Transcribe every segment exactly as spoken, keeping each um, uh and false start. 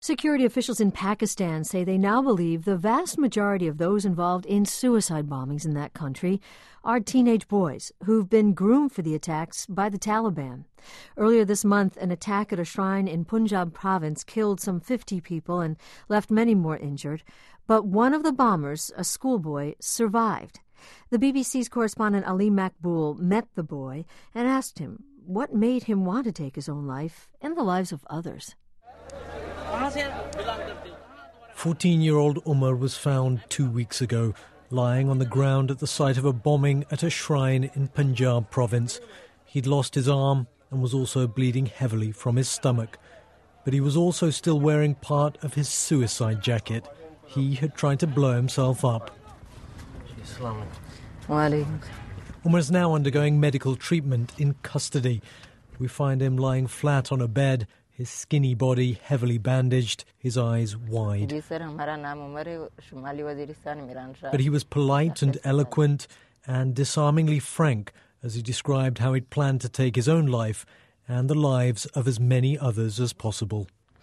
Security officials in Pakistan say they now believe the vast majority of those involved in suicide bombings in that country are teenage boys who've been groomed for the attacks by the Taliban. Earlier this month, an attack at a shrine in Punjab province killed some fifty people and left many more injured. But one of the bombers, a schoolboy, survived. The B B C's correspondent Ali Makboul met the boy and asked him what made him want to take his own life and the lives of others. fourteen-year-old Umar was found two weeks ago, lying on the ground at the site of a bombing at a shrine in Punjab province. He'd lost his arm and was also bleeding heavily from his stomach. But he was also still wearing part of his suicide jacket. He had tried to blow himself up. Umar is now undergoing medical treatment in custody. We find him lying flat on a bed, his skinny body heavily bandaged, his eyes wide. But he was polite and eloquent and disarmingly frank as he described how he'd planned to take his own life and the lives of as many others as possible.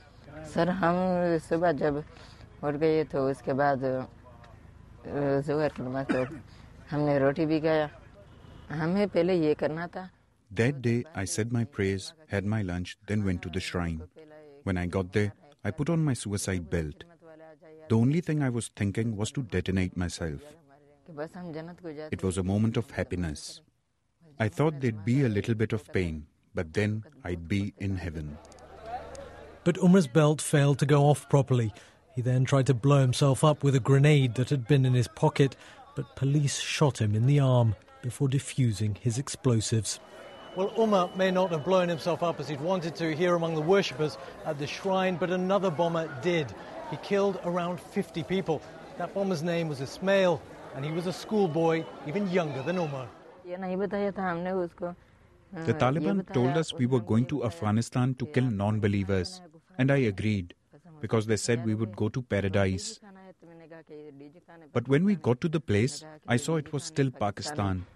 That day, I said my prayers, had my lunch, then went to the shrine. When I got there, I put on my suicide belt. The only thing I was thinking was to detonate myself. It was a moment of happiness. I thought there'd be a little bit of pain, but then I'd be in heaven. But Umar's belt failed to go off properly. He then tried to blow himself up with a grenade that had been in his pocket, but police shot him in the arm before defusing his explosives. Well, Umar may not have blown himself up as he'd wanted to here among the worshippers at the shrine, but another bomber did. He killed around fifty people. That bomber's name was Ismail, and he was a schoolboy, even younger than Umar. The Taliban told us we were going to Afghanistan to kill non-believers, and I agreed, because they said we would go to paradise. But when we got to the place, I saw it was still Pakistan.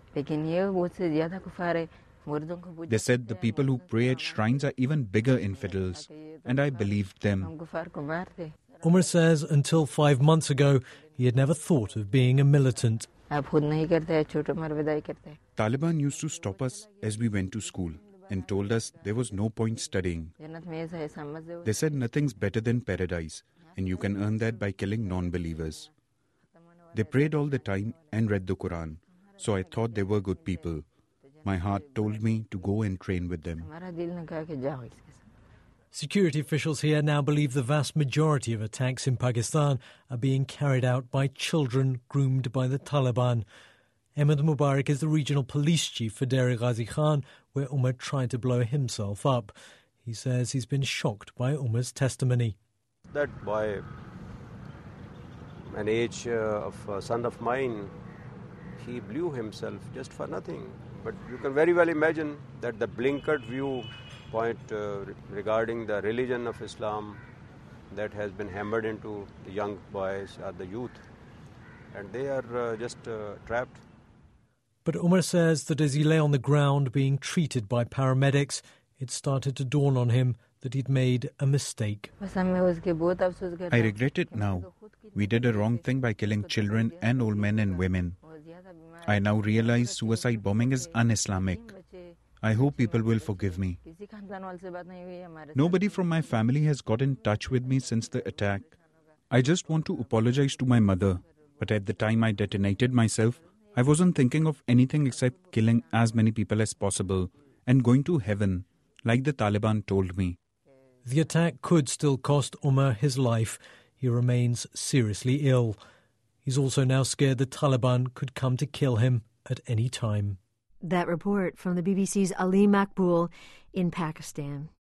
They said the people who pray at shrines are even bigger infidels, and I believed them. Umar says until five months ago, he had never thought of being a militant. Taliban used to stop us as we went to school and told us there was no point studying. They said nothing's better than paradise, and you can earn that by killing non-believers. They prayed all the time and read the Quran, so I thought they were good people. My heart told me to go and train with them. Security officials here now believe the vast majority of attacks in Pakistan are being carried out by children groomed by the Taliban. Ahmed Mubarak is the regional police chief for Deir Ghazi Khan, where Umar tried to blow himself up. He says he's been shocked by Umar's testimony. That boy, an age uh, of a son of mine, he blew himself just for nothing. But you can very well imagine that the blinkered viewpoint uh, regarding the religion of Islam that has been hammered into the young boys or the youth, and they are uh, just uh, trapped. But Umar says that as he lay on the ground being treated by paramedics, it started to dawn on him that he'd made a mistake. I regret it now. We did a wrong thing by killing children and old men and women. I now realize suicide bombing is un-Islamic. I hope people will forgive me. Nobody from my family has got in touch with me since the attack. I just want to apologize to my mother, but at the time I detonated myself, I wasn't thinking of anything except killing as many people as possible and going to heaven, like the Taliban told me. The attack could still cost Umar his life. He remains seriously ill. He's also now scared the Taliban could come to kill him at any time. That report from the B B C's Ali Makboul in Pakistan.